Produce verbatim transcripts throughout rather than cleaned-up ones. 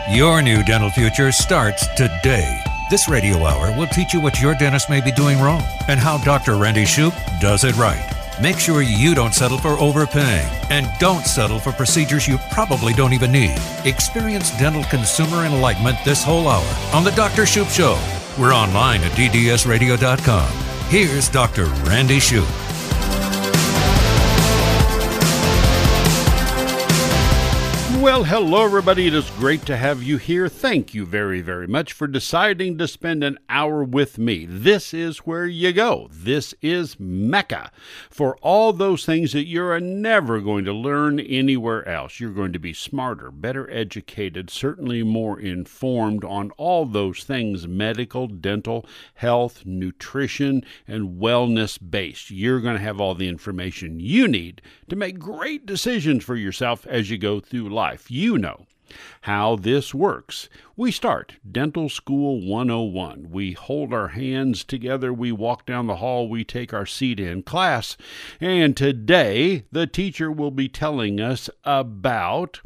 Your new dental future starts today. This radio hour will teach you what your dentist may be doing wrong and how Doctor Randy Shoup does it right. Make sure you don't settle for overpaying and don't settle for procedures you probably don't even need. Experience dental consumer enlightenment this whole hour on The Doctor Shoup Show. We're online at d d s radio dot com. Here's Doctor Randy Shoup. Well, hello, everybody. It is great to have you here. Thank you very, very much for deciding to spend an hour with me. This is where you go. This is Mecca for all those things that you're never going to learn anywhere else. You're going to be smarter, better educated, certainly more informed on all those things medical, dental, health, nutrition, and wellness-based. You're going to have all the information you need to make great decisions for yourself as you go through life. You know how this works. We start Dental School one oh one. We hold our hands together, we walk down the hall, we take our seat in class, and today the teacher will be telling us about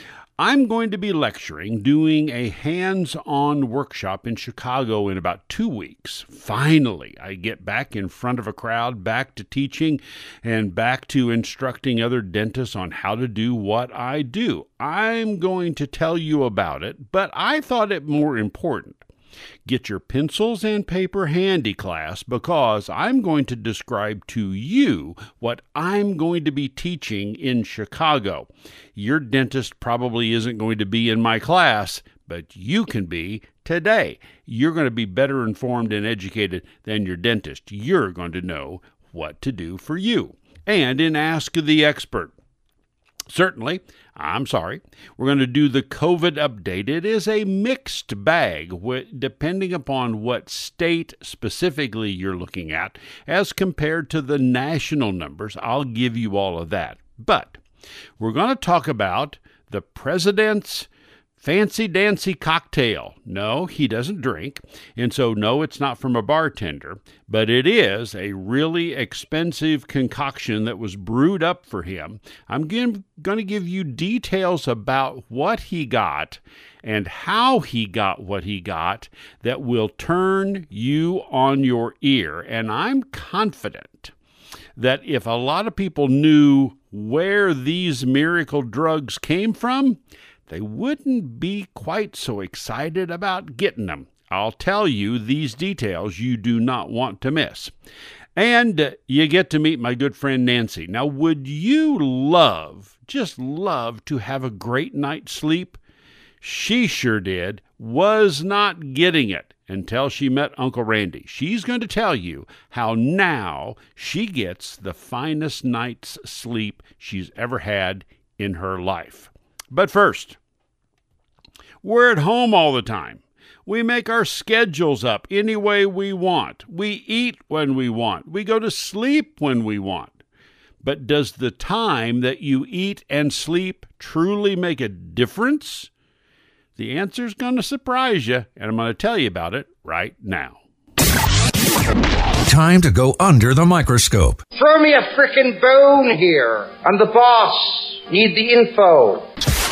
I'm going to be lecturing, doing a hands-on workshop in Chicago in about two weeks. Finally, I get back in front of a crowd, back to teaching, and back to instructing other dentists on how to do what I do. I'm going to tell you about it, but I thought it more important. Get your pencils and paper handy, class, because I'm going to describe to you what I'm going to be teaching in Chicago. Your dentist probably isn't going to be in my class, but you can be today. You're going to be better informed and educated than your dentist. You're going to know what to do for you. And in Ask the Expert, certainly, I'm sorry, we're going to do the COVID update. It is a mixed bag, depending upon what state specifically you're looking at, as compared to the national numbers. I'll give you all of that. But we're going to talk about the president's fancy-dancy cocktail. No, he doesn't drink, and so no, it's not from a bartender, but it is a really expensive concoction that was brewed up for him. I'm going to give you details about what he got and how he got what he got that will turn you on your ear, and I'm confident that if a lot of people knew where these miracle drugs came from, they wouldn't be quite so excited about getting them. I'll tell you these details you do not want to miss. And uh, you get to meet my good friend Nancy. Now, would you love, just love, to have a great night's sleep? She sure did, was not getting it until she met Uncle Randy. She's going to tell you how now she gets the finest night's sleep she's ever had in her life. But first, we're at home all the time. We make our schedules up any way we want. We eat when we want. We go to sleep when we want. But does the time that you eat and sleep truly make a difference? The answer's going to surprise you, and I'm going to tell you about it right now. Time to go under the microscope. Throw me a frickin' bone here. I'm the boss. Need the info.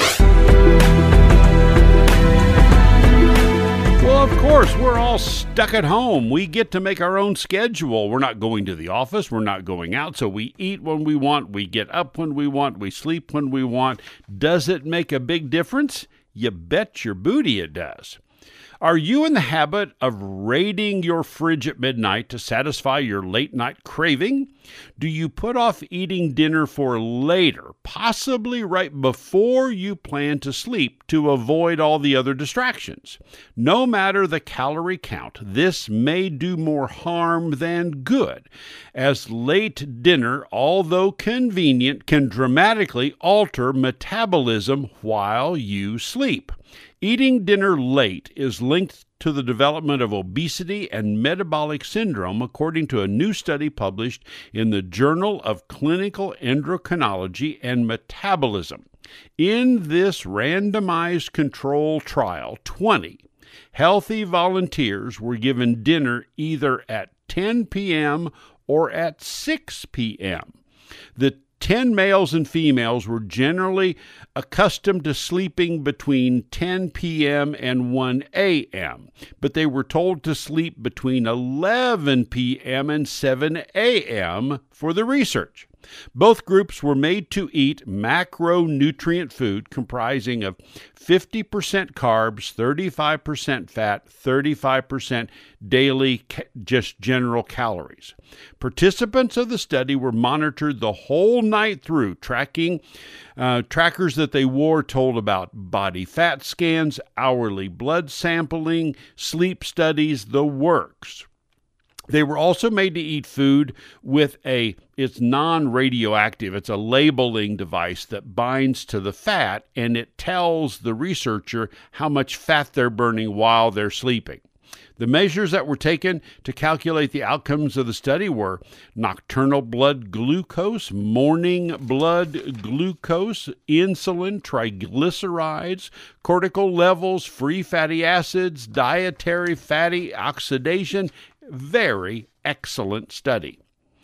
Well, of course, we're all stuck at home. We get to make our own schedule. We're not going to the office. We're not going out. So we eat when we want. We get up when we want. We sleep when we want. Does it make a big difference? You bet your booty it does. Are you in the habit of raiding your fridge at midnight to satisfy your late-night craving? Do you put off eating dinner for later, possibly right before you plan to sleep, to avoid all the other distractions? No matter the calorie count, this may do more harm than good, as late dinner, although convenient, can dramatically alter metabolism while you sleep. Eating dinner late is linked to the development of obesity and metabolic syndrome, according to a new study published in the Journal of Clinical Endocrinology and Metabolism. In this randomized control trial, twenty healthy volunteers were given dinner either at ten p.m. or at six p.m. The ten males and females were generally accustomed to sleeping between ten p.m. and one a.m., but they were told to sleep between eleven p.m. and seven a.m. for the research. Both groups were made to eat macronutrient food comprising of fifty percent carbs, thirty-five percent fat, thirty-five percent daily ca- just general calories. Participants of the study were monitored the whole night through. Tracking uh, trackers that they wore told about body fat scans, hourly blood sampling, sleep studies, the works. They were also made to eat food with a, it's non-radioactive, it's a labeling device that binds to the fat, and it tells the researcher how much fat they're burning while they're sleeping. The measures that were taken to calculate the outcomes of the study were nocturnal blood glucose, morning blood glucose, insulin, triglycerides, cortical levels, free fatty acids, dietary fatty oxidation. Very excellent study.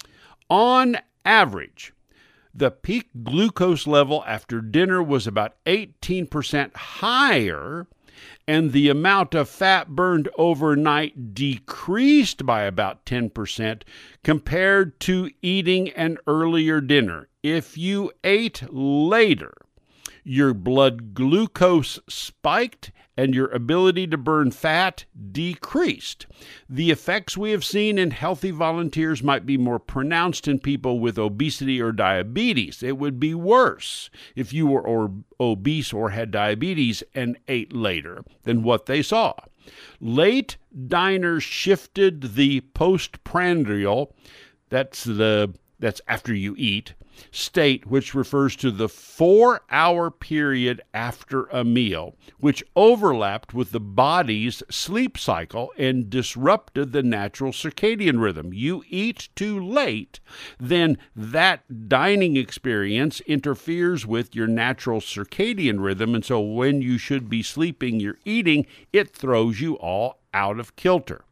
On average, the peak glucose level after dinner was about eighteen percent higher, and the amount of fat burned overnight decreased by about ten percent compared to eating an earlier dinner. If you ate later, your blood glucose spiked and your ability to burn fat decreased. The effects we have seen in healthy volunteers might be more pronounced in people with obesity or diabetes. It would be worse if you were or obese or had diabetes and ate later than what they saw. Late diners shifted the postprandial, that's the that's after you eat, state, which refers to the four-hour period after a meal, which overlapped with the body's sleep cycle and disrupted the natural circadian rhythm. You eat too late, then that dining experience interferes with your natural circadian rhythm, and so when you should be sleeping, you're eating, it throws you all out of kilter.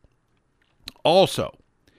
Also,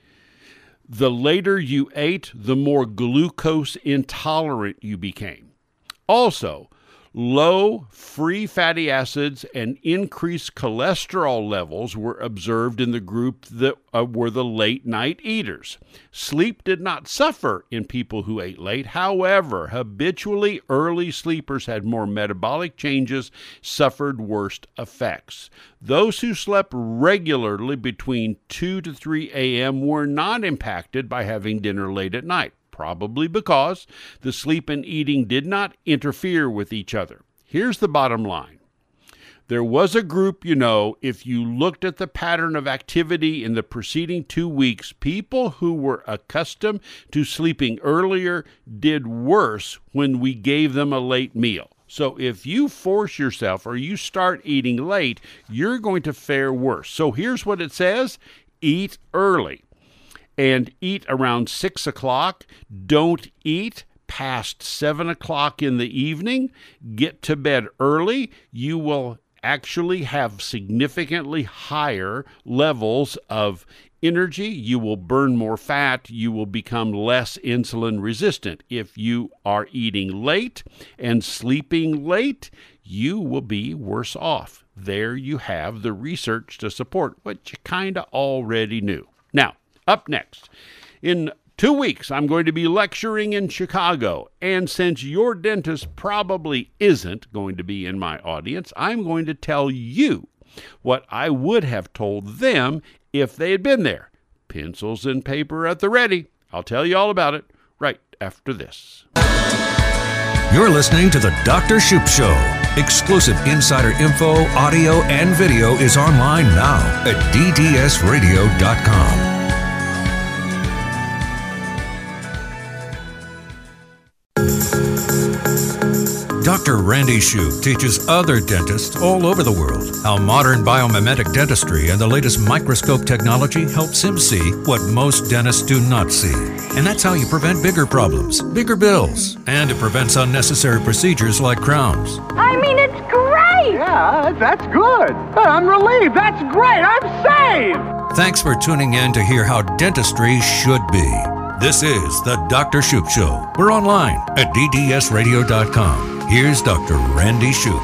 the later you ate, the more glucose intolerant you became. Also, low free fatty acids and increased cholesterol levels were observed in the group that uh, were the late night eaters. Sleep did not suffer in people who ate late. However, habitually early sleepers had more metabolic changes, suffered worse effects. Those who slept regularly between two to three a.m. were not impacted by having dinner late at night, probably because the sleep and eating did not interfere with each other. Here's the bottom line. There was a group, you know, if you looked at the pattern of activity in the preceding two weeks, people who were accustomed to sleeping earlier did worse when we gave them a late meal. So if you force yourself or you start eating late, you're going to fare worse. So here's what it says. Eat early. And eat around six o'clock. Don't eat past seven o'clock in the evening. Get to bed early. You will actually have significantly higher levels of energy. You will burn more fat. You will become less insulin resistant. If you are eating late and sleeping late, you will be worse off. There you have the research to support what you kind of already knew. Now, up next, in two weeks, I'm going to be lecturing in Chicago, and since your dentist probably isn't going to be in my audience, I'm going to tell you what I would have told them if they had been there. Pencils and paper at the ready. I'll tell you all about it right after this. You're listening to The Doctor Shoop Show. Exclusive insider info, audio, and video is online now at d d s radio dot com. Doctor Randy Shoop teaches other dentists all over the world how modern biomimetic dentistry and the latest microscope technology helps him see what most dentists do not see. And that's how you prevent bigger problems, bigger bills, and it prevents unnecessary procedures like crowns. I mean, it's great! Yeah, that's good. I'm relieved. That's great. I'm saved! Thanks for tuning in to hear how dentistry should be. This is the Doctor Shoop Show. We're online at d d s radio dot com. Here's Doctor Randy Shoop.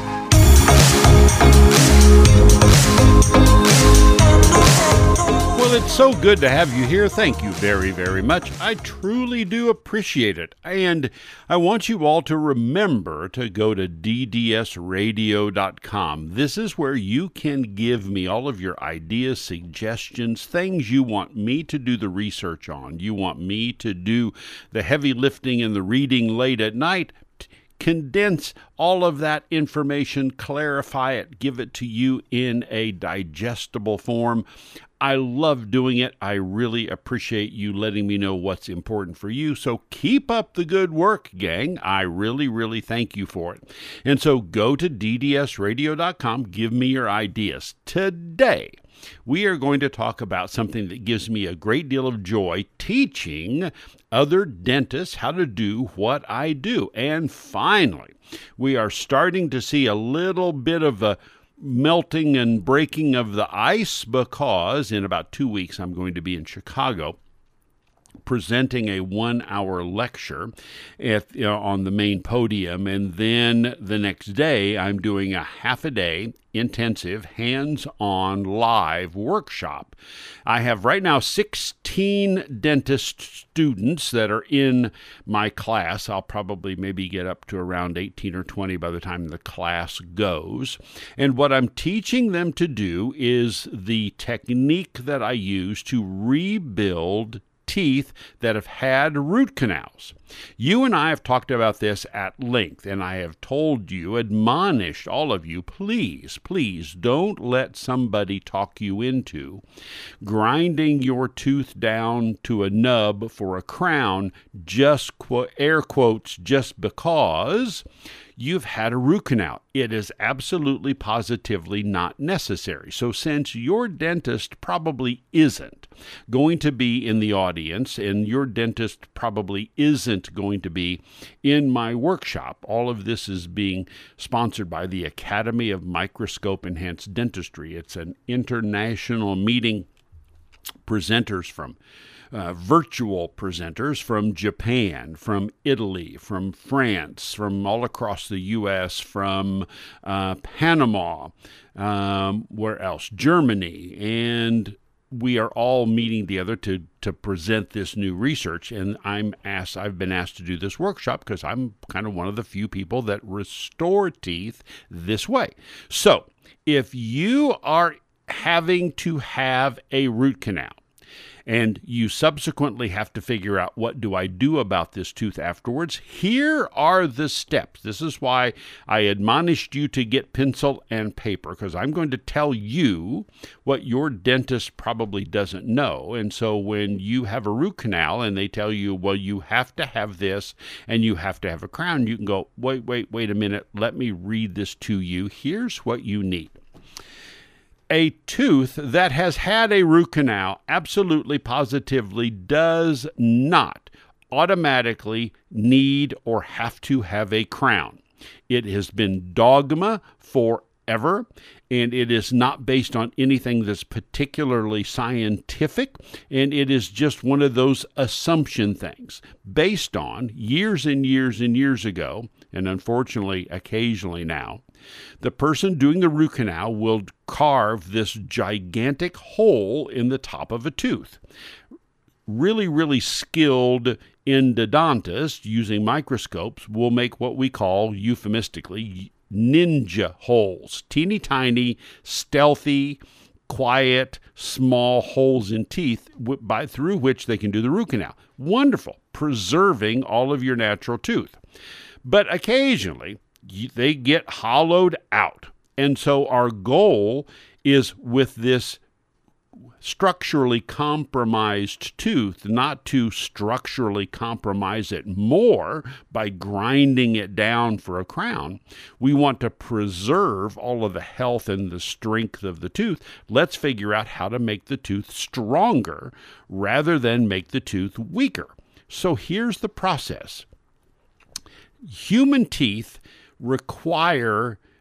Well, it's so good to have you here. Thank you very, very much. I truly do appreciate it. And I want you all to remember to go to d d s radio dot com. This is where you can give me all of your ideas, suggestions, things you want me to do the research on. You want me to do the heavy lifting and the reading late at night. Condense all of that information, clarify it, give it to you in a digestible form. I love doing it. I really appreciate you letting me know what's important for you. So keep up the good work, gang. I really, really thank you for it. And so go to d d s radio dot com. Give me your ideas. Today, we are going to talk about something that gives me a great deal of joy, teaching other dentists how to do what I do. And finally, we are starting to see a little bit of a melting and breaking of the ice, because in about two weeks I'm going to be in Chicago presenting a one-hour lecture at, you know, on the main podium, and then the next day I'm doing a half-a-day intensive, hands-on, live workshop. I have right now sixteen dentist students that are in my class. I'll probably maybe get up to around eighteen or twenty by the time the class goes. And what I'm teaching them to do is the technique that I use to rebuild teeth that have had root canals. You and I have talked about this at length, and I have told you, admonished all of you, please, please don't let somebody talk you into grinding your tooth down to a nub for a crown, just qu- air quotes, just because you've had a root canal. It is absolutely positively not necessary. So since your dentist probably isn't going to be in the audience, and your dentist probably isn't going to be in my workshop, all of this is being sponsored by the Academy of Microscope Enhanced Dentistry. It's an international meeting. Presenters from Uh, virtual presenters from Japan, from Italy, from France, from all across the U S, from uh, Panama, um, where else? Germany, and we are all meeting together to to present this new research. And I'm asked, I've been asked to do this workshop because I'm kind of one of the few people that restore teeth this way. So if you are having to have a root canal, and you subsequently have to figure out, what do I do about this tooth afterwards? Here are the steps. This is why I admonished you to get pencil and paper, because I'm going to tell you what your dentist probably doesn't know. And so when you have a root canal and they tell you, well, you have to have this and you have to have a crown, you can go, wait, wait, wait a minute. Let me read this to you. Here's what you need. A tooth that has had a root canal absolutely positively does not automatically need or have to have a crown. It has been dogma forever, and it is not based on anything that's particularly scientific, and it is just one of those assumption things based on years and years and years ago, and unfortunately occasionally now, the person doing the root canal will carve this gigantic hole in the top of a tooth. Really, really skilled endodontists using microscopes will make what we call euphemistically ninja holes. Teeny tiny, stealthy, quiet, small holes in teeth by, through which they can do the root canal. Wonderful, preserving all of your natural tooth. But occasionally, they get hollowed out. And so our goal is, with this structurally compromised tooth, not to structurally compromise it more by grinding it down for a crown. We want to preserve all of the health and the strength of the tooth. Let's figure out how to make the tooth stronger rather than make the tooth weaker. So here's the process. Human teeth require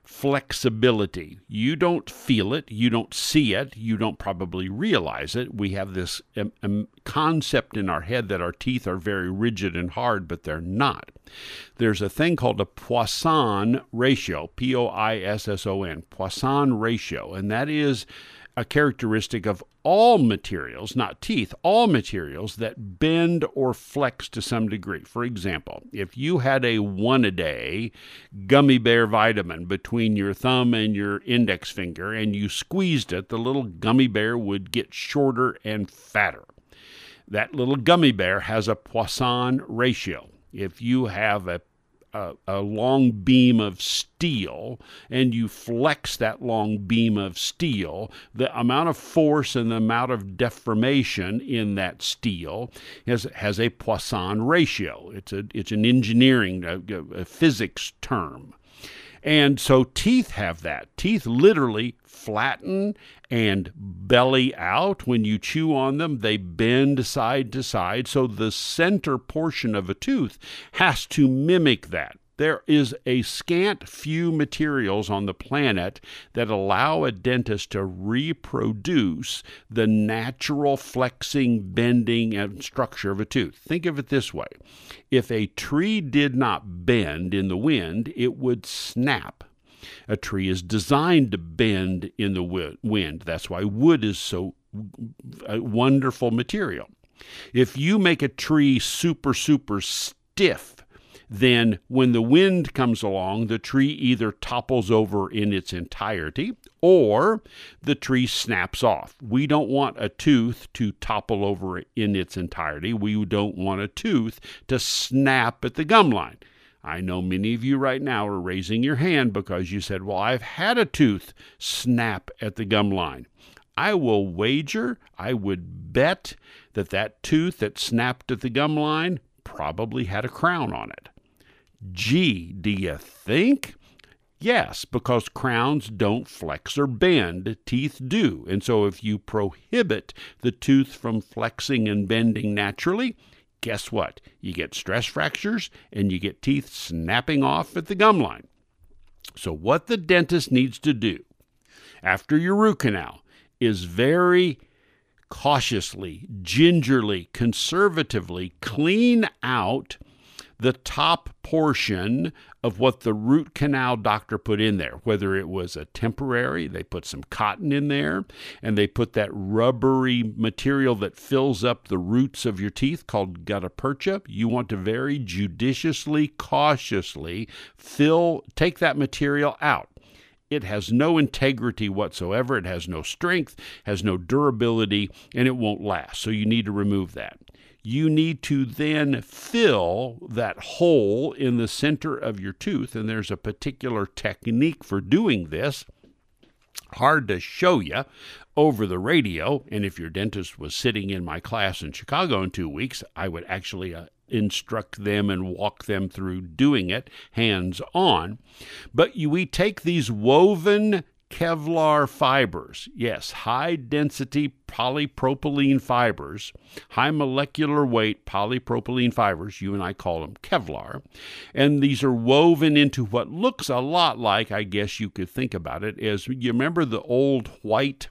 flexibility. You don't feel it, you don't see it, you don't probably realize it. We have this um, um, concept in our head that our teeth are very rigid and hard, but they're not. There's a thing called a Poisson ratio, P O I S S O N, Poisson ratio, and that is a characteristic of all materials, not teeth, all materials that bend or flex to some degree. For example, if you had a one-a-day gummy bear vitamin between your thumb and your index finger and you squeezed it, the little gummy bear would get shorter and fatter. That little gummy bear has a Poisson ratio. If you have a A, a long beam of steel and you flex that long beam of steel, the amount of force and the amount of deformation in that steel has, has a Poisson ratio. It's a it's an engineering, a, a physics term. And so teeth have that. Teeth literally flatten and belly out. When you chew on them, they bend side to side. So the center portion of a tooth has to mimic that. There is a scant few materials on the planet that allow a dentist to reproduce the natural flexing, bending, and structure of a tooth. Think of it this way. If a tree did not bend in the wind, it would snap. A tree is designed to bend in the wind. That's why wood is so a wonderful material. If you make a tree super, super stiff, then when the wind comes along, the tree either topples over in its entirety or the tree snaps off. We don't want a tooth to topple over in its entirety. We don't want a tooth to snap at the gum line. I know many of you right now are raising your hand because you said, well, I've had a tooth snap at the gum line. I will wager, I would bet that that tooth that snapped at the gum line probably had a crown on it. Gee, do you think? Yes, because crowns don't flex or bend, teeth do. And so if you prohibit the tooth from flexing and bending naturally, guess what? You get stress fractures and you get teeth snapping off at the gum line. So what the dentist needs to do after your root canal is very cautiously, gingerly, conservatively clean out the top portion of what the root canal doctor put in there, whether it was a temporary, they put some cotton in there, and they put that rubbery material that fills up the roots of your teeth called gutta percha. You want to very judiciously, cautiously fill, take that material out. It has no integrity whatsoever. It has no strength, has no durability, and it won't last. So you need to remove that. You need to then fill that hole in the center of your tooth, and there's a particular technique for doing this. Hard to show you over the radio, and if your dentist was sitting in my class in Chicago in two weeks, I would actually uh, instruct them and walk them through doing it hands-on. But you, we take these woven Kevlar fibers, yes, high-density polypropylene fibers, high molecular weight polypropylene fibers, you and I call them Kevlar, and these are woven into what looks a lot like, I guess you could think about it, as you remember the old white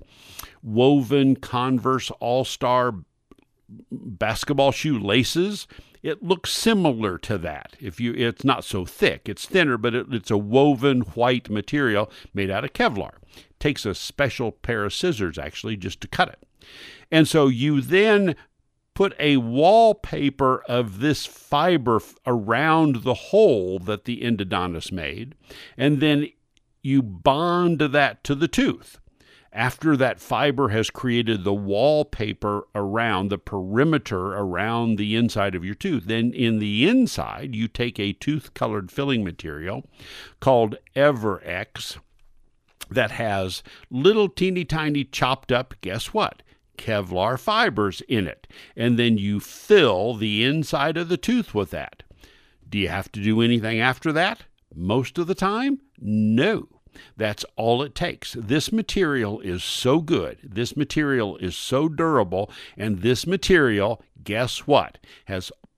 woven Converse All-Star basketball shoe laces? It looks similar to that. If you, it's not so thick. It's thinner, but it, it's a woven white material made out of Kevlar. It takes a special pair of scissors, actually, just to cut it. And so you then put a wallpaper of this fiber around the hole that the endodontist made, and then you bond that to the tooth. After that fiber has created the wallpaper around, the perimeter around the inside of your tooth, then in the inside, you take a tooth-colored filling material called Everex that has little teeny tiny chopped up, guess what? Kevlar fibers in it. And then you fill the inside of the tooth with that. Do you have to do anything after that? Most of the time, no. That's all it takes. This material is so good, this material is so durable, and this material, guess what, has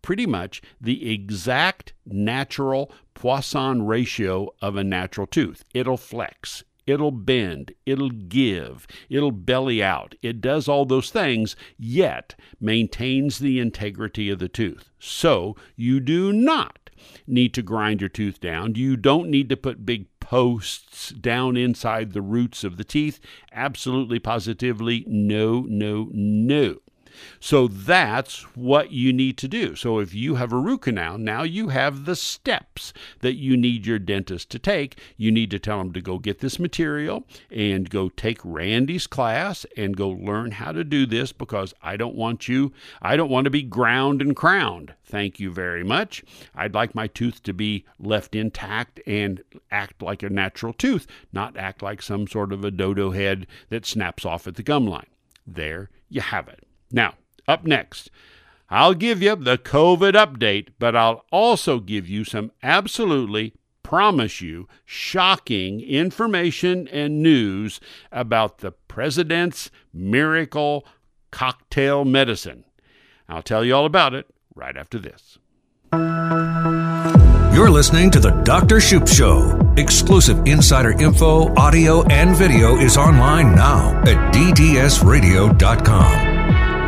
pretty much the exact natural Poisson ratio of a natural tooth. It'll flex. It'll bend, it'll give, it'll belly out. It does all those things, yet maintains the integrity of the tooth. So you do not need to grind your tooth down. You don't need to put big posts down inside the roots of the teeth. Absolutely, positively, no, no, no. So that's what you need to do. So if you have a root canal, now you have the steps that you need your dentist to take. You need to tell them to go get this material and go take Randy's class and go learn how to do this, because I don't want you, I don't want to be ground and crowned. Thank you very much. I'd like my tooth to be left intact and act like a natural tooth, not act like some sort of a dodo head that snaps off at the gum line. There you have it. Now, up next, I'll give you the COVID update, but I'll also give you some absolutely, promise you, shocking information and news about the president's miracle cocktail medicine. I'll tell you all about it right after this. You're listening to The Doctor Shoop Show. Exclusive insider info, audio, and video is online now at d d s radio dot com.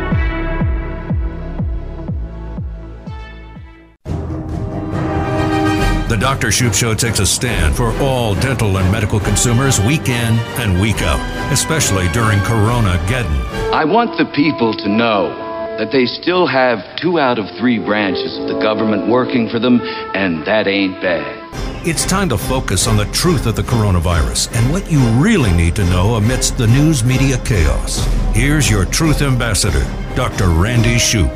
The Doctor Shoop Show takes a stand for all dental and medical consumers week in and week out, especially during Corona-geddon. I want the people to know that they still have two out of three branches of the government working for them, and that ain't bad. It's time to focus on the truth of the coronavirus and what you really need to know amidst the news media chaos. Here's your truth ambassador, Doctor Randy Shoop.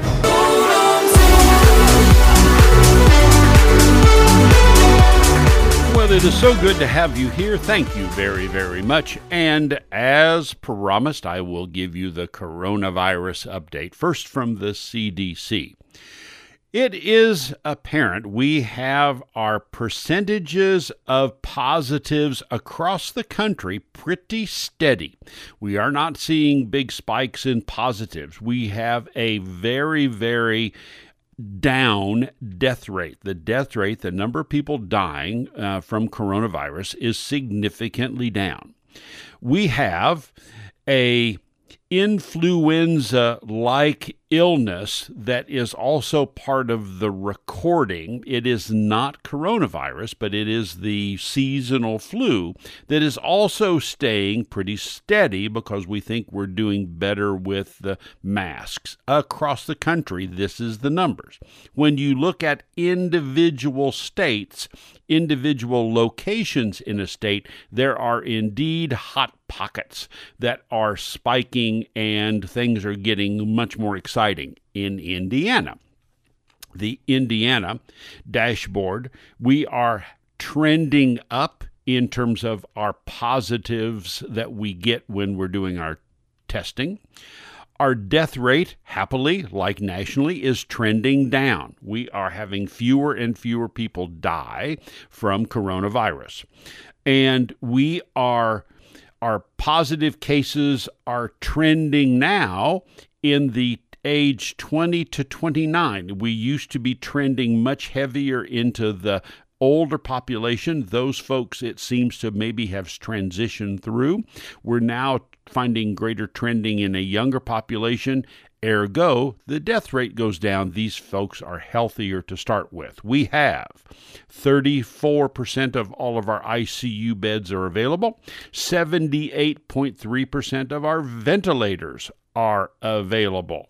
Well, it is so good to have you here. Thank you very, very much. And as promised, I will give you the coronavirus update, first from the C D C. It is apparent we have our percentages of positives across the country pretty steady. We are not seeing big spikes in positives. We have a very, very down death rate. The death rate, the number of people dying uh, from coronavirus, is significantly down. We have a influenza-like illness that is also part of the recording. It is not coronavirus, but it is the seasonal flu that is also staying pretty steady because we think we're doing better with the masks. Across the country, this is the numbers. When you look at individual states, individual locations in a state, there are indeed hot pockets that are spiking and things are getting much more exciting. In Indiana, the Indiana dashboard, we are trending up in terms of our positives that we get when we're doing our testing. Our death rate, happily, like nationally, is trending down. We are having fewer and fewer people die from coronavirus. And we are, our positive cases are trending now in the age twenty to twenty-nine. We used to be trending much heavier into the older population. Those folks, it seems to maybe have transitioned through. We're now finding greater trending in a younger population. Ergo, the death rate goes down. These folks are healthier to start with. We have thirty-four percent of all of our I C U beds are available. seventy-eight point three percent of our ventilators are available.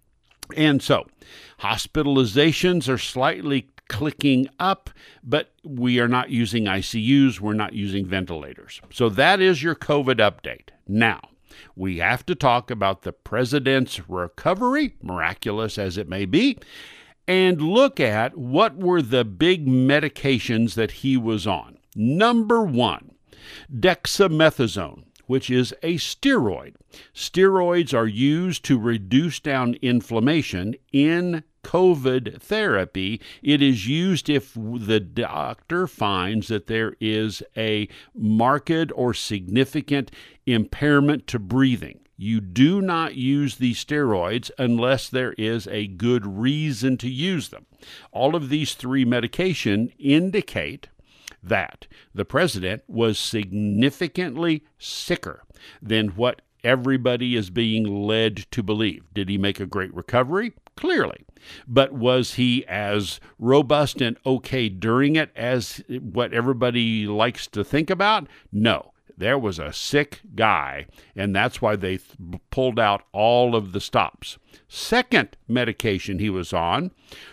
And so, hospitalizations are slightly clicking up, but we are not using I C Us, we're not using ventilators. So that is your COVID update. Now, we have to talk about the president's recovery, miraculous as it may be, and look at what were the big medications that he was on. Number one, dexamethasone, which is a steroid. Steroids are used to reduce down inflammation in COVID therapy. It is used if the doctor finds that there is a marked or significant impairment to breathing. You do not use these steroids unless there is a good reason to use them. All of these three medications indicate that the president was significantly sicker than what everybody is being led to believe. Did he make a great recovery? Clearly. But was he as robust and okay during it as what everybody likes to think about? No. There was a sick guy, and that's why they th- pulled out all of the stops. Second medication he was on,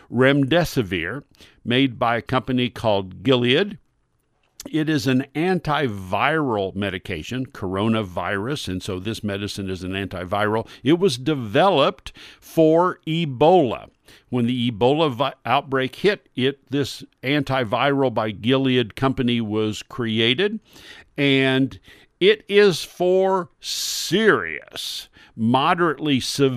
remdesivir, made by a company called Gilead. It is an antiviral medication, coronavirus, and so this medicine is an antiviral. It was developed for Ebola. When the Ebola vi- outbreak hit, it this antiviral by Gilead company was created, and it is for serious, moderately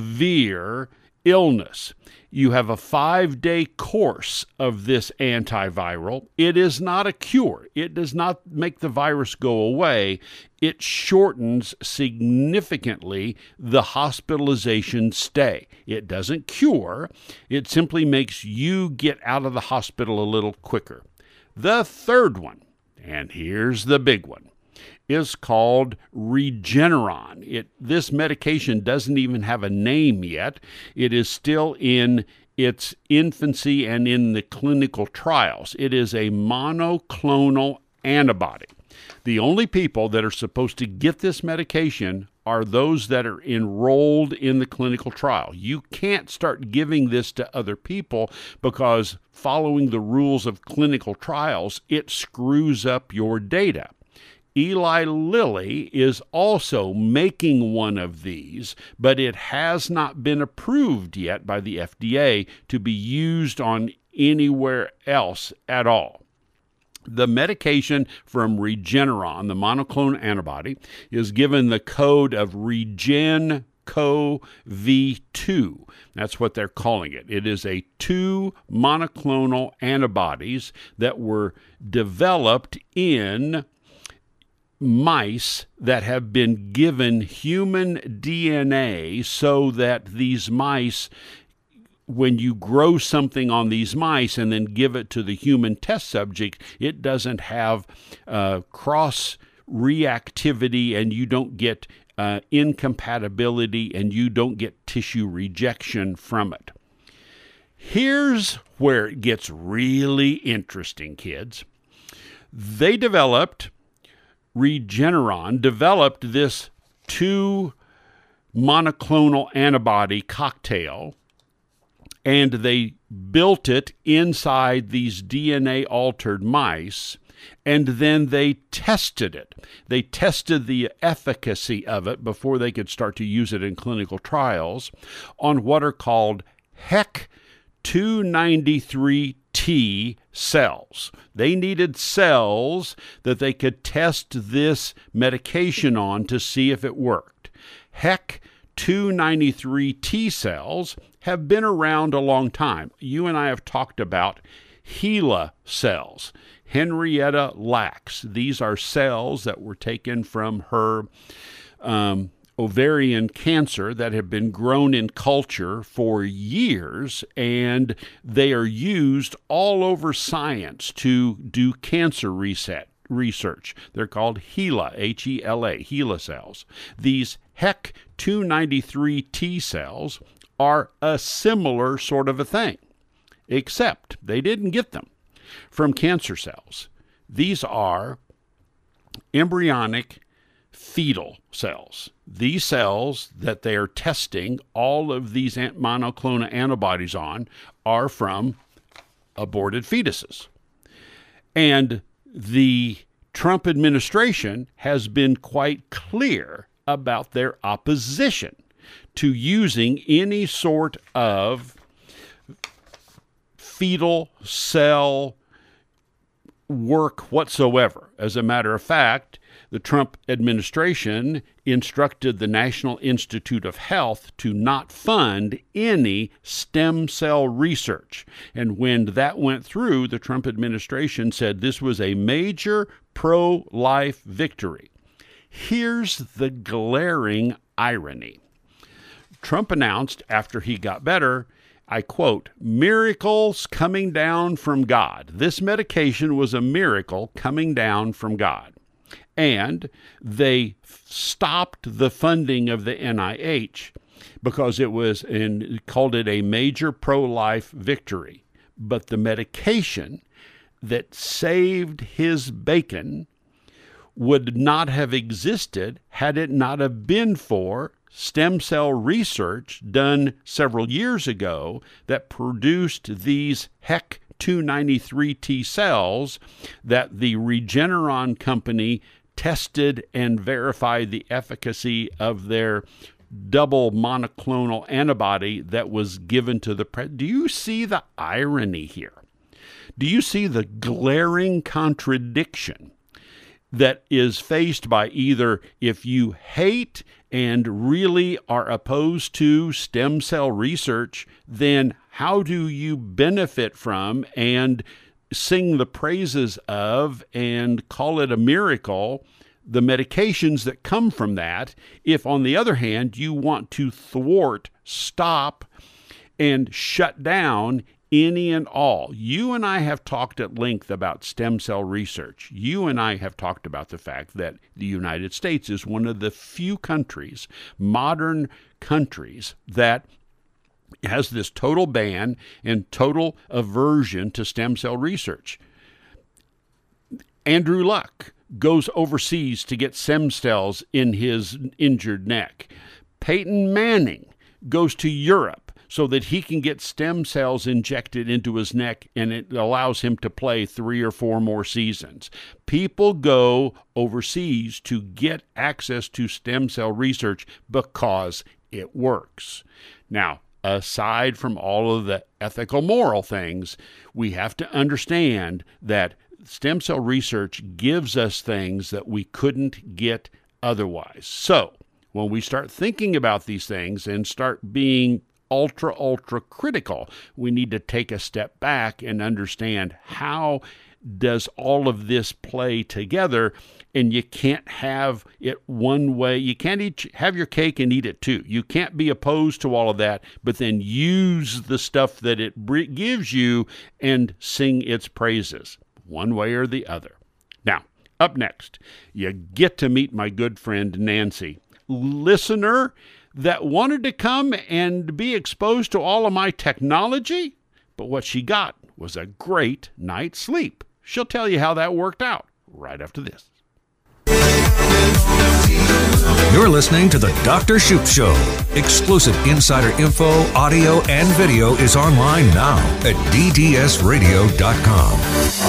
severe illness. You have a five-day course of this antiviral. It is not a cure. It does not make the virus go away. It shortens significantly the hospitalization stay. It doesn't cure. It simply makes you get out of the hospital a little quicker. The third one, and here's the big one, is called Regeneron. It, this medication doesn't even have a name yet. It is still in its infancy and in the clinical trials. It is a monoclonal antibody. The only people that are supposed to get this medication are those that are enrolled in the clinical trial. You can't start giving this to other people because following the rules of clinical trials, it screws up your data. Eli Lilly is also making one of these, but it has not been approved yet by the F D A to be used on anywhere else at all. The medication from Regeneron, the monoclonal antibody, is given the code of REGEN-C O V two. That's what they're calling it. It is a two monoclonal antibodies that were developed in mice that have been given human D N A so that these mice, when you grow something on these mice and then give it to the human test subject, it doesn't have uh, cross reactivity and you don't get uh, incompatibility and you don't get tissue rejection from it. Here's where it gets really interesting, kids. They developed Regeneron developed this two monoclonal antibody cocktail, and they built it inside these D N A-altered mice, and then they tested it. They tested the efficacy of it before they could start to use it in clinical trials on what are called H E C two ninety-three T cells. They needed cells that they could test this medication on to see if it worked. H E C two ninety-three T cells have been around a long time. You and I have talked about HeLa cells, Henrietta Lacks. These are cells that were taken from her um, ovarian cancer that have been grown in culture for years, and they are used all over science to do cancer reset research. They're called HeLa, H E L A, HeLa cells. These H E C two ninety-three T cells are a similar sort of a thing, except they didn't get them from cancer cells. These are embryonic fetal cells. These cells that they are testing all of these monoclonal antibodies on are from aborted fetuses. And the Trump administration has been quite clear about their opposition to using any sort of fetal cell work whatsoever. As a matter of fact, the Trump administration instructed the National Institute of Health to not fund any stem cell research. And when that went through, the Trump administration said this was a major pro-life victory. Here's the glaring irony. Trump announced after he got better, I quote, miracles coming down from God. This medication was a miracle coming down from God. And they stopped the funding of the N I H because it was, and called it a major pro-life victory. But the medication that saved his bacon would not have existed had it not have been for stem cell research done several years ago that produced these H E C two ninety-three T cells that the Regeneron company tested and verified the efficacy of their double monoclonal antibody that was given to the president. Do you see the irony here? Do you see the glaring contradiction that is faced by either, if you hate and really are opposed to stem cell research, then how do you benefit from and sing the praises of and call it a miracle the medications that come from that, if on the other hand you want to thwart, stop, and shut down any and all? You and I have talked at length about stem cell research. You and I have talked about the fact that the United States is one of the few countries, modern countries, that has this total ban and total aversion to stem cell research. Andrew Luck goes overseas to get stem cells in his injured neck. Peyton Manning goes to Europe so that he can get stem cells injected into his neck, and it allows him to play three or four more seasons. People go overseas to get access to stem cell research because it works. Now, aside from all of the ethical, moral things, we have to understand that stem cell research gives us things that we couldn't get otherwise. So, when we start thinking about these things and start being ultra, ultra critical, we need to take a step back and understand how does all of this play together, and you can't have it one way. You can't eat, have your cake and eat it too. You can't be opposed to all of that, but then use the stuff that it gives you and sing its praises, one way or the other. Now, up next, you get to meet my good friend Nancy, listener that wanted to come and be exposed to all of my technology, but what she got was a great night's sleep. She'll tell you how that worked out right after this. You're listening to The Doctor Shoop Show. Exclusive insider info, audio, and video is online now at d d s radio dot com.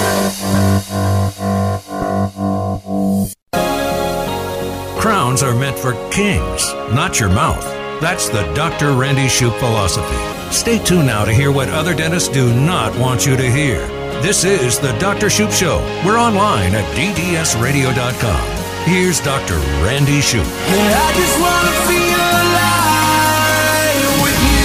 Crowns are meant for kings, not your mouth. That's the Doctor Randy Shoop philosophy. Stay tuned now to hear what other dentists do not want you to hear. This is the Doctor Shoop Show. We're online at d d s radio dot com. Here's Doctor Randy Shoop. Yeah, I just want to feel alive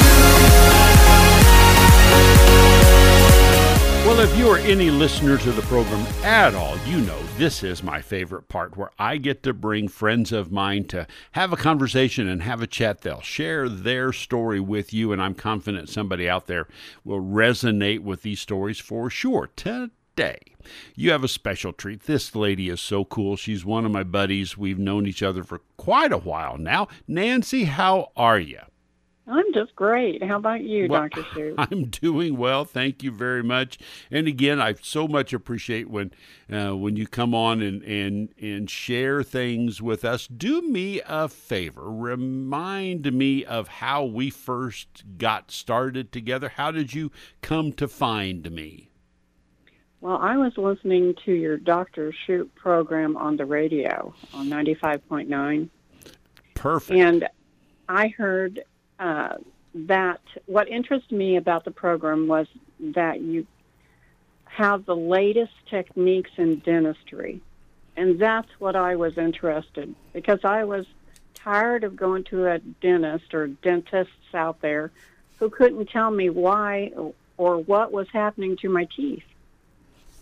with you. Well, if you are any listener to the program at all, you know this is my favorite part, where I get to bring friends of mine to have a conversation and have a chat. They'll share their story with you, and I'm confident somebody out there will resonate with these stories for sure. Today, you have a special treat. This lady is so cool. She's one of my buddies. We've known each other for quite a while now. Nancy, how are you? I'm just great. How about you, well, Doctor Shoop? I'm doing well. Thank you very much. And again, I so much appreciate when uh, when you come on and, and, and share things with us. Do me a favor. Remind me of how we first got started together. How did you come to find me? Well, I was listening to your Doctor Shoop program on the radio on ninety-five point nine. Perfect. And I heard uh, that what interested me about the program was that you have the latest techniques in dentistry. And that's what I was interested in, because I was tired of going to a dentist or dentists out there who couldn't tell me why or what was happening to my teeth.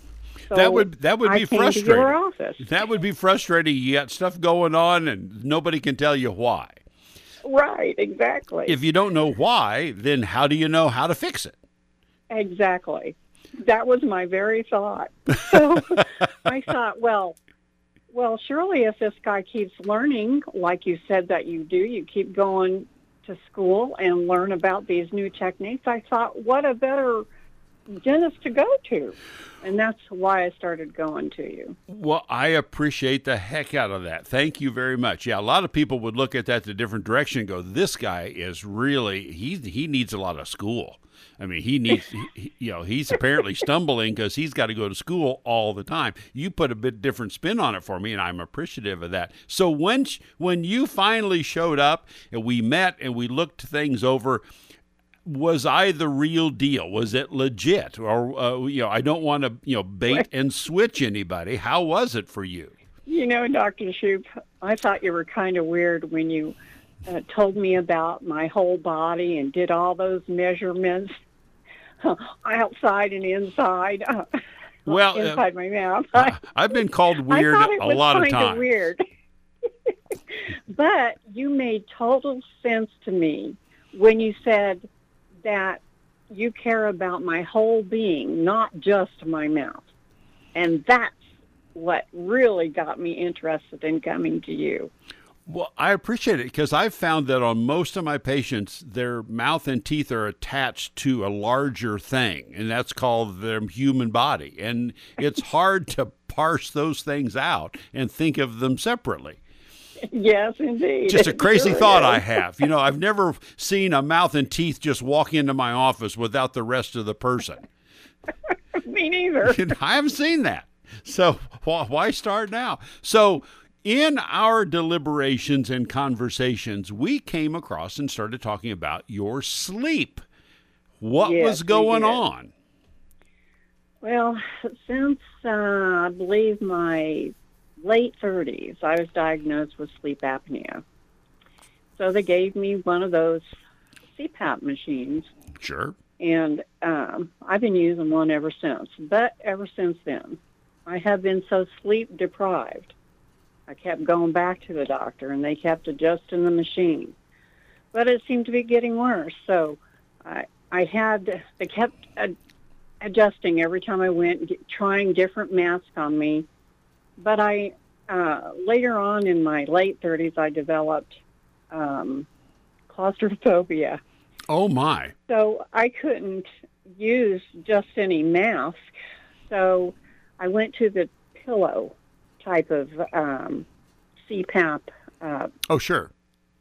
So that would that would I be came frustrating. To your office. That would be frustrating. You got stuff going on, and nobody can tell you why. Right, exactly. If you don't know why, then how do you know how to fix it? Exactly. That was my very thought. So I thought, well, well, surely if this guy keeps learning, like you said that you do, you keep going to school and learn about these new techniques. I thought, what a better dentist to go to. And that's why I started going to you. Well, I appreciate the heck out of that. Thank you very much. Yeah, a lot of people would look at that the different direction and go, this guy is really, he, he needs a lot of school. I mean, he needs, he, you know, he's apparently stumbling because he's got to go to school all the time. You put a bit different spin on it for me, and I'm appreciative of that. So when, when you finally showed up and we met and we looked things over, was I the real deal? Was it legit? Or, uh, you know, I don't want to, you know, bait and switch anybody. How was it for you? You know, Doctor Shoup, I thought you were kind of weird when you uh, told me about my whole body and did all those measurements outside and inside. Uh, well, inside uh, my mouth. I've been called weird a lot of times. Weird. But you made total sense to me when you said that you care about my whole being, not just my mouth. And that's what really got me interested in coming to you. Well, I appreciate it because I've found that on most of my patients, their mouth and teeth are attached to a larger thing, and that's called their human body. And it's hard to parse those things out and think of them separately. Yes, indeed. Just a crazy sure thought is. I have. You know, I've never seen a mouth and teeth just walk into my office without the rest of the person. Me neither. I haven't seen that. So why start now? So in our deliberations and conversations, we came across and started talking about your sleep. What yes, was going we did. on? Well, since uh, I believe my late thirties, I was diagnosed with sleep apnea. So they gave me one of those C PAP machines. Sure. And um, I've been using one ever since. But ever since then, I have been so sleep deprived. I kept going back to the doctor, and they kept adjusting the machine. But it seemed to be getting worse. So I, I had, they kept ad- adjusting every time I went, get, trying different masks on me. But I, uh, later on in my late thirties, I developed um, claustrophobia. Oh, my. So I couldn't use just any mask. So I went to the pillow type of um, C PAP. Uh, oh, sure.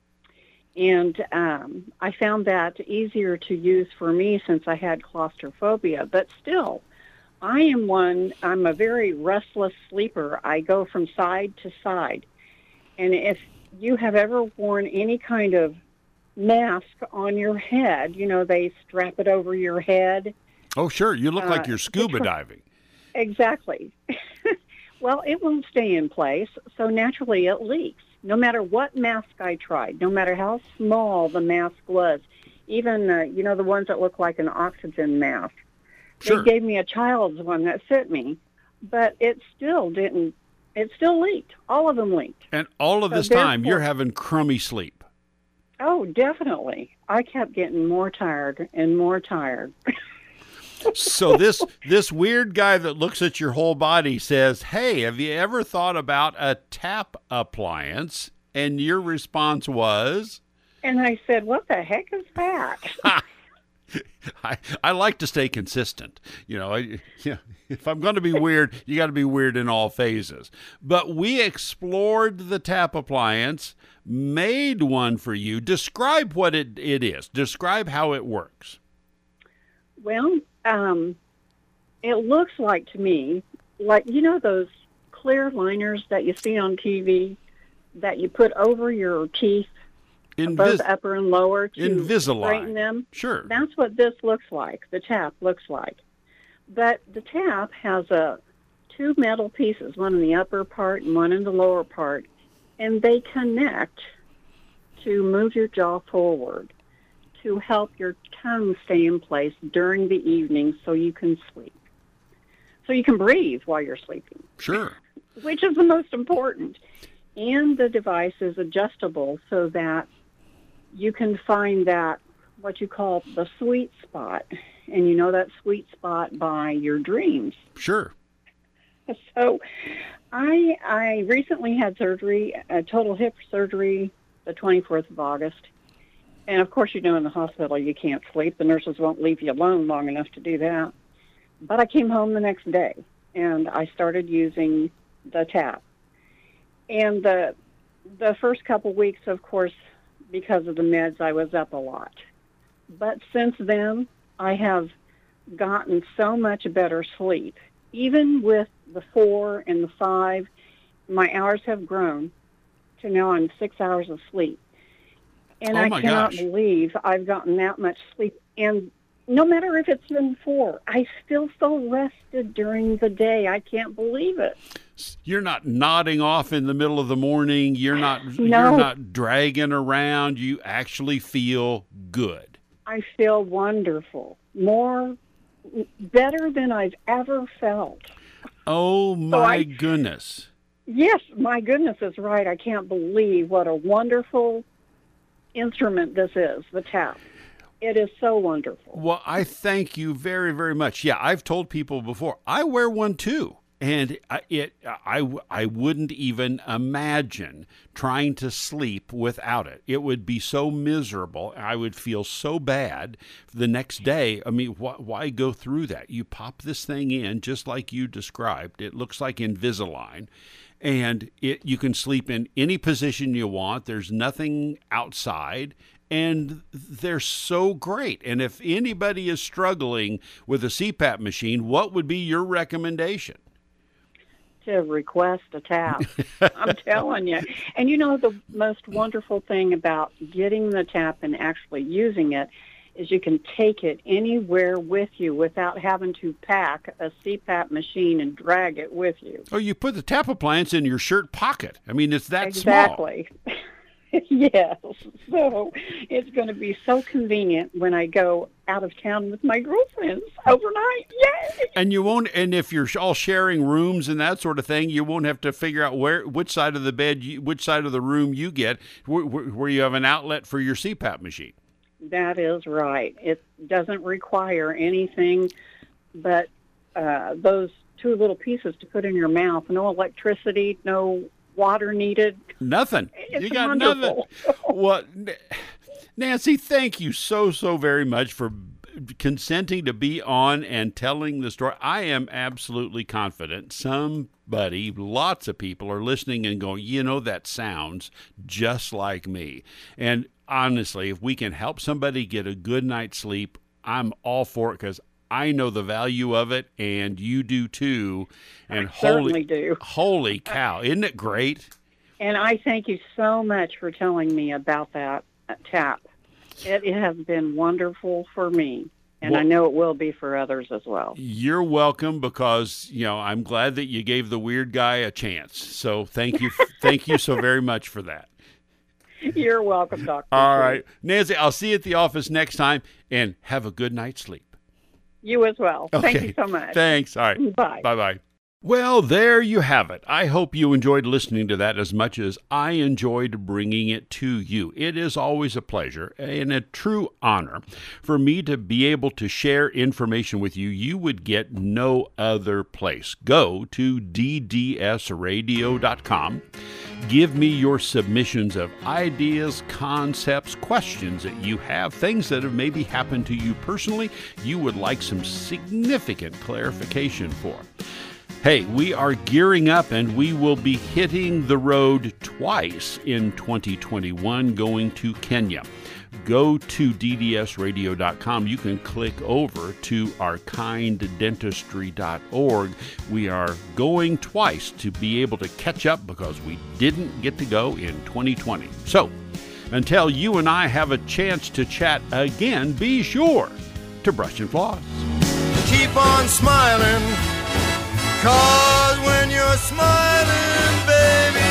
And um, I found that easier to use for me since I had claustrophobia. But still, I am one, I'm a very restless sleeper. I go from side to side. And if you have ever worn any kind of mask on your head, you know, they strap it over your head. Oh, sure. You look uh, like you're scuba diving. Exactly. Well, it won't stay in place, so naturally it leaks. No matter what mask I tried, no matter how small the mask was, even, uh, you know, the ones that look like an oxygen mask. Sure. They gave me a child's one that fit me, but it still didn't, it still leaked. All of them leaked. And all of So this time, therefore- you're having crummy sleep. Oh, definitely. I kept getting more tired and more tired. So this this weird guy that looks at your whole body says, hey, have you ever thought about a tap appliance? And your response was? And I said, what the heck is that? I, I like to stay consistent. You know, I, you know, if I'm going to be weird, you got to be weird in all phases. But we explored the tap appliance, made one for you. Describe what it, it is. Describe how it works. Well, um, it looks like to me, like, you know those clear liners that you see on T V that you put over your teeth, Invis- both upper and lower, to Invisalign. straighten them? Sure. That's what this looks like, the tap looks like. But the tap has a two metal pieces, one in the upper part and one in the lower part, and they connect to move your jaw forward, to help your tongue stay in place during the evening so you can sleep. so you can breathe while you're sleeping. Sure. Which is the most important. And the device is adjustable so that you can find that, what you call the sweet spot. And you know that sweet spot by your dreams. Sure. So I I recently had surgery, a total hip surgery, the twenty-fourth of August. And, of course, you know in the hospital you can't sleep. The nurses won't leave you alone long enough to do that. But I came home the next day, and I started using the tap. And the the first couple weeks, of course, because of the meds, I was up a lot. But since then, I have gotten so much better sleep. Even with the four and the five, my hours have grown to now I'm six hours of sleep. And oh I my cannot gosh. believe I've gotten that much sleep. And no matter if it's been four, I still feel rested during the day. I can't believe it. You're not nodding off in the middle of the morning. You're not No. you're not dragging around. You actually feel good. I feel wonderful. More, better than I've ever felt. Oh, my I- goodness. Yes, my goodness is right. I can't believe what a wonderful instrument this is, the tap. It is so wonderful. Well, I thank you very, very much. Yeah, I've told people before, I wear one too. And I, it, I, I wouldn't even imagine trying to sleep without it. It would be so miserable. I would feel so bad the next day. I mean, wh- why go through that? You pop this thing in just like you described. It looks like Invisalign. And it, you can sleep in any position you want. There's nothing outside. And they're so great. And if anybody is struggling with a C PAP machine, what would be your recommendation? To request a tap. I'm telling you. And you know, the most wonderful thing about getting the tap and actually using it is you can take it anywhere with you without having to pack a C PAP machine and drag it with you. Oh, you put the tap appliance in your shirt pocket. I mean, it's that Exactly. Yes. So it's going to be so convenient when I go out of town with my girlfriends overnight. Yay! And you won't, and if you're all sharing rooms and that sort of thing, you won't have to figure out where, which side of the bed, you, which side of the room you get, where, where you have an outlet for your C PAP machine. That is right. It doesn't require anything but uh, those two little pieces to put in your mouth. No electricity, no water needed. Nothing. It's you got wonderful. nothing. Well, Nancy, thank you so, so very much for consenting to be on and telling the story. I am absolutely confident somebody, lots of people are listening and going, you know, that sounds just like me. And honestly, if we can help somebody get a good night's sleep, I'm all for it because I know the value of it, and you do too. And I holy, certainly do. Holy cow, isn't it great? And I thank you so much for telling me about that uh, tap. It, it has been wonderful for me, and Well- I know it will be for others as well. You're welcome, because you know I'm glad that you gave the weird guy a chance. So thank you, thank you so very much for that. You're welcome, Doctor All right, Nancy, I'll see you at the office next time, and have a good night's sleep. You as well. Thank Okay. you so much. Thanks. All right. Bye. Bye-bye. Well, there you have it. I hope you enjoyed listening to that as much as I enjoyed bringing it to you. It is always a pleasure and a true honor for me to be able to share information with you you would get no other place. Go to d d s radio dot com. Give me your submissions of ideas, concepts, questions that you have, things that have maybe happened to you personally you would like some significant clarification for. Hey, we are gearing up and we will be hitting the road twice in twenty twenty-one going to Kenya. Go to d d s radio dot com. You can click over to our kind dentistry dot org. We are going twice to be able to catch up because we didn't get to go in twenty twenty. So, until you and I have a chance to chat again, be sure to brush and floss. Keep on smiling, 'cause when you're smiling, baby,